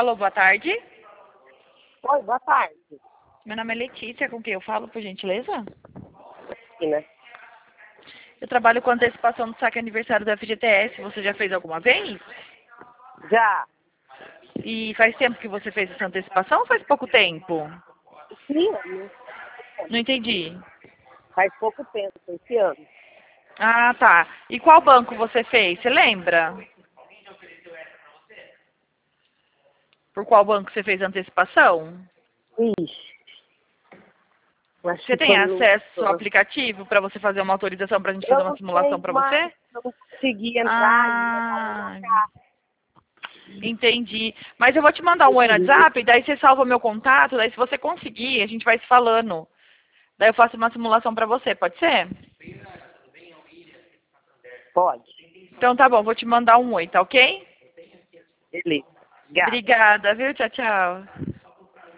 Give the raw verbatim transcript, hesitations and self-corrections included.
Alô, boa tarde. Oi, boa tarde. Meu nome é Letícia, com quem eu falo, por gentileza? Né? Eu trabalho com antecipação do saque aniversário da F G T S. Você já fez alguma vez? Já. E faz tempo que você fez essa antecipação ou faz pouco tempo? Sim, ano. Não entendi. Faz pouco tempo, esse ano. Ah, tá. E qual banco você fez? Você lembra? Por qual banco você fez a antecipação? Ixi. Acho Você que tem foi no... acesso ao aplicativo para você fazer uma autorização para a gente fazer Eu uma não simulação sei para mais, você? eu não consegui entrar ainda para Ah, colocar. entendi. Mas eu vou te mandar um oi no WhatsApp, daí você salva o meu contato, daí se você conseguir, a gente vai se falando. Daí eu faço uma simulação para você, pode ser? Pode. Então tá bom, vou te mandar um oi, tá ok? Beleza. Obrigada. Obrigada, viu? Tchau, tchau.